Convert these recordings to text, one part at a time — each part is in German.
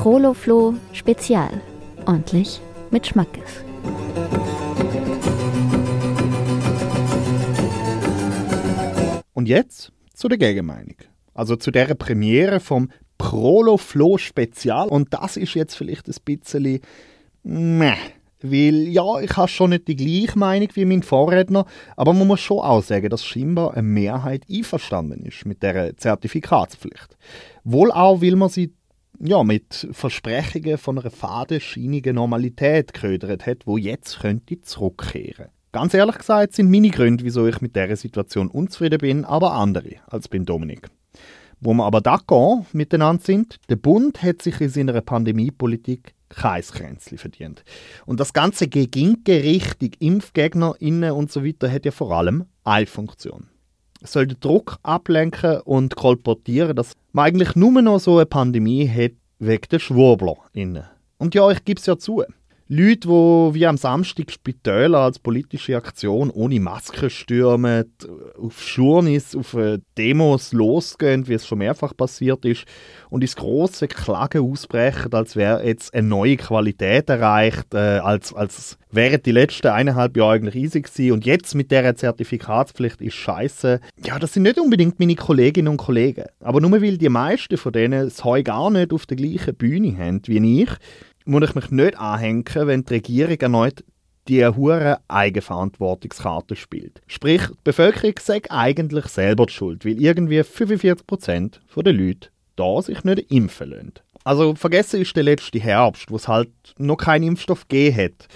Proloflo Spezial. Ordentlich mit Schmackes. Und jetzt zu der Gegenmeinung. Also zu dieser Premiere vom Proloflo Spezial. Und das ist jetzt vielleicht ein bisschen weil ja, ich habe schon nicht die gleiche Meinung wie mein Vorredner, aber man muss schon auch sagen, dass scheinbar eine Mehrheit einverstanden ist mit dieser Zertifikatspflicht. Wohl auch, weil man sie mit Versprechungen von einer fadenscheinigen Normalität geködert hat, wo jetzt könnte zurückkehren. Ganz ehrlich gesagt sind meine Gründe, wieso ich mit dieser Situation unzufrieden bin, aber andere als beim Dominik. Wo wir aber d'accord miteinander sind, der Bund hat sich in seiner Pandemiepolitik kein Kränzchen verdient. Und das ganze Geginke Richtung ImpfgegnerInnen und so weiter hat ja vor allem eine Funktion. Es soll den Druck ablenken und kolportieren, dass man eigentlich nur noch so eine Pandemie hat wegen der SchwurblerInnen. Und ja, ich gebe es ja zu. Leute, die wie am Samstag Spitäler als politische Aktion ohne Maske stürmen, auf Schurnis, auf Demos losgehen, wie es schon mehrfach passiert ist, und ins grosse Klagen ausbrechen, als wäre jetzt eine neue Qualität erreicht, als wären die letzten 1,5 Jahre eigentlich easy gewesen und jetzt mit dieser Zertifikatspflicht ist scheiße. Ja, das sind nicht unbedingt meine Kolleginnen und Kollegen. Aber nur weil die meisten von denen das Heu gar nicht auf der gleichen Bühne haben wie ich, muss ich mich nicht anhängen, wenn die Regierung erneut die hure Eigenverantwortungskarte spielt. Sprich, die Bevölkerung sagt eigentlich selber die Schuld, weil irgendwie 45% der Leute da sich nicht impfen lassen. Also vergessen ist der letzte Herbst, wo es halt noch keinen Impfstoff gegeben hat.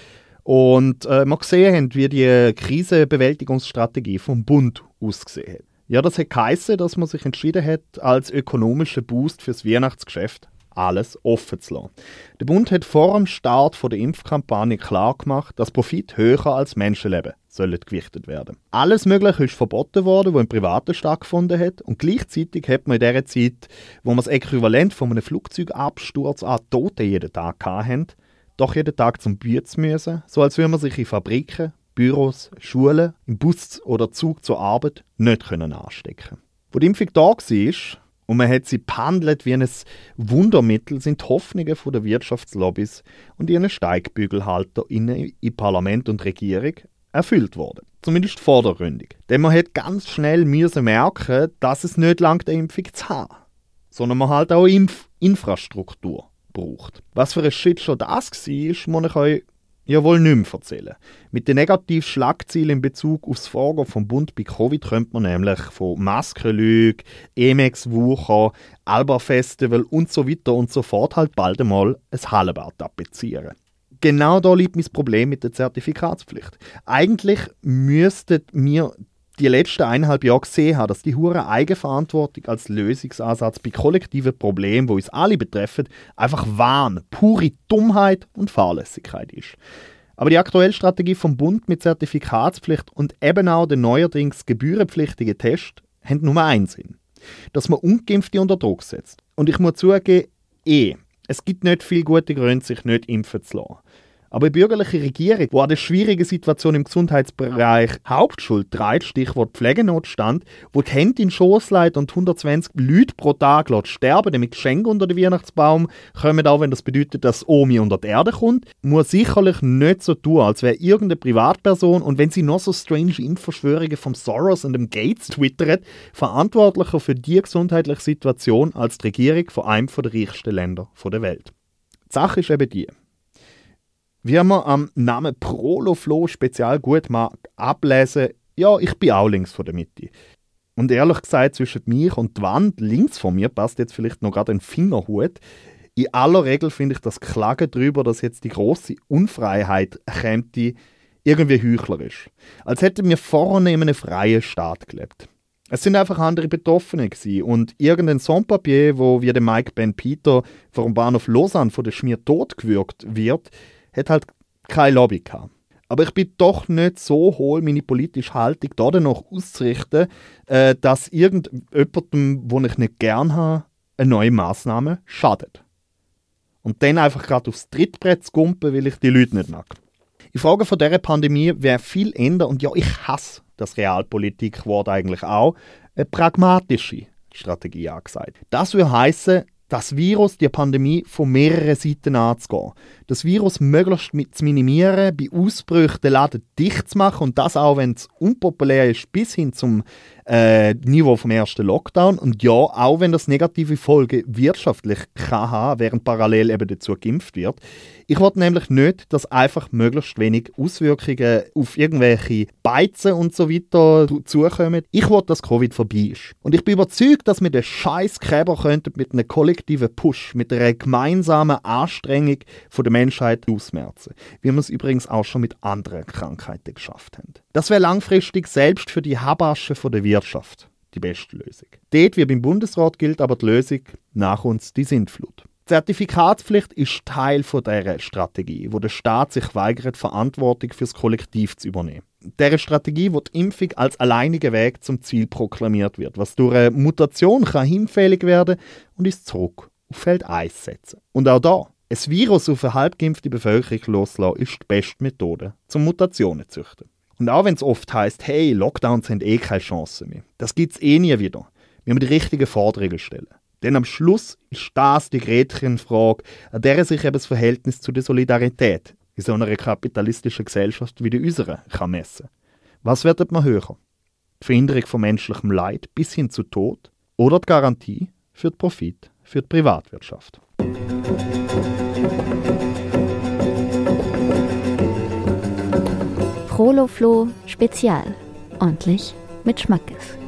Und wir gesehen haben, wie die Krisenbewältigungsstrategie vom Bund ausgesehen hat. Ja, das hat geheissen, dass man sich entschieden hat, als ökonomischen Boost fürs Weihnachtsgeschäft alles offen zu lassen. Der Bund hat vor dem Start der Impfkampagne klargemacht, dass Profit höher als Menschenleben sollen gewichtet werden. Alles Mögliche ist verboten worden, was im Privaten stattgefunden hat, und gleichzeitig hat man in dieser Zeit, wo man das Äquivalent von einem Flugzeugabsturz an Toten jeden Tag hatten, doch jeden Tag zum Bier zu müssen, so als würde man sich in Fabriken, Büros, Schulen, im Bus oder Zug zur Arbeit nicht anstecken können. Wo die Impfung da war, und man hat sie behandelt wie ein Wundermittel, sind die Hoffnungen der Wirtschaftslobbys und ihren SteigbügelhalterInnen in Parlament und Regierung erfüllt worden. Zumindest vordergründig. Denn man hat ganz schnell merken, dass es nicht langt, eine Impfung zu haben, sondern man halt auch Infrastruktur braucht. Was für ein Shitshow das war, muss ich euch ja wohl nicht mehr erzählen. Mit den negativen Schlagzeilen in Bezug auf das Vorgehen vom Bund bei Covid könnte man nämlich von Maskenlüge, Emex-Wucher, Alba-Festival und so weiter und so fort halt bald einmal ein Hallenbad tapezieren. Genau da liegt mein Problem mit der Zertifikatspflicht. Eigentlich müssten wir die letzten 1,5 Jahre gesehen haben, dass die hure Eigenverantwortung als Lösungsansatz bei kollektiven Problemen, die uns alle betreffen, einfach Wahn, pure Dummheit und Fahrlässigkeit ist. Aber die aktuelle Strategie vom Bund mit Zertifikatspflicht und eben auch der neuerdings gebührenpflichtige Test haben nur einen Sinn: dass man Ungeimpfte unter Druck setzt. Und ich muss zugeben, es gibt nicht viele gute Gründe, sich nicht impfen zu lassen. Aber die bürgerliche Regierung, die an der schwierigen Situation im Gesundheitsbereich Hauptschuld trägt, Stichwort Pflegenotstand, wo die Hände in den Schoss legt und 120 Leute pro Tag sterben, damit Geschenke unter den Weihnachtsbaum kommen, auch wenn das bedeutet, dass Omi unter die Erde kommt, muss sicherlich nicht so tun, als wäre irgendeine Privatperson, und wenn sie noch so strange Impfverschwörungen vom Soros und dem Gates twittert, verantwortlicher für die gesundheitliche Situation als die Regierung von einem der reichsten Länder der Welt. Die Sache ist eben die: wie man am Namen Proloflo Spezial gut mag ablesen, ja, ich bin auch links von der Mitte. Und ehrlich gesagt, zwischen mir und die Wand links von mir passt jetzt vielleicht noch gerade ein Fingerhut. In aller Regel finde ich das Klagen darüber, dass jetzt die grosse Unfreiheit käme, irgendwie heuchlerisch. Als hätten wir vorne in einem freien Staat gelebt. Es sind einfach andere Betroffene gewesen, und irgendein Sans-Papier, wo wie der Mike Ben Peter vor dem Bahnhof Lausanne von der Schmier totgewürgt wird, hat halt keine Lobby gehabt. Aber ich bin doch nicht so hohl, meine politische Haltung da danach auszurichten, dass irgendjemandem, den ich nicht gern habe, eine neue Massnahme schadet. Und dann einfach gerade aufs Trittbrett zu gumpen, weil ich die Leute nicht mag. In Fragen von dieser Pandemie wäre viel ändern, und ja, ich hasse das Realpolitik-Wort eigentlich auch, eine pragmatische Strategie angesagt. Das würde heissen, das Virus, die Pandemie, von mehreren Seiten anzugehen. Das Virus möglichst zu minimieren, bei Ausbrüchen den Laden dicht zu machen und das auch, wenn es unpopulär ist, bis hin zum Niveau vom ersten Lockdown. Und ja, auch wenn das negative Folgen wirtschaftlich kann haben, während parallel eben dazu geimpft wird. Ich will nämlich nicht, dass einfach möglichst wenig Auswirkungen auf irgendwelche Beizen und so weiter zukommen. Ich will, dass Covid vorbei ist. Und ich bin überzeugt, dass wir den scheiß Gräber könnten mit einem kollektiven Push, mit einer gemeinsamen Anstrengung von der Menschheit ausmerzen. Wie wir es übrigens auch schon mit anderen Krankheiten geschafft haben. Das wäre langfristig selbst für die Habasche von der Wirtschaft die beste Lösung. Dort, wie beim Bundesrat, gilt aber die Lösung: nach uns die Sintflut. Die Zertifikatspflicht ist Teil dieser Strategie, wo der Staat sich weigert, Verantwortung fürs Kollektiv zu übernehmen. Dieser Strategie, wo die Impfung als alleiniger Weg zum Ziel proklamiert wird, was durch eine Mutation kann hinfällig werden und uns zurück auf Feld 1 setzen. Und auch da, ein Virus auf eine halbgeimpfte Bevölkerung loslassen, ist die beste Methode, um Mutationen zu züchten. Und auch wenn es oft heisst, hey, Lockdowns haben eh keine Chance mehr. Das gibt es eh nie wieder. Wir müssen die richtigen Forderungen stellen. Denn am Schluss ist das die Gretchenfrage, an der sich eben das Verhältnis zu der Solidarität in so einer kapitalistischen Gesellschaft wie der unseren kann messen. Was wird man höher? Die Verhinderung von menschlichem Leid bis hin zu Tod oder die Garantie für den Profit für die Privatwirtschaft? Proloflo Spezial. Ordentlich mit Schmackes.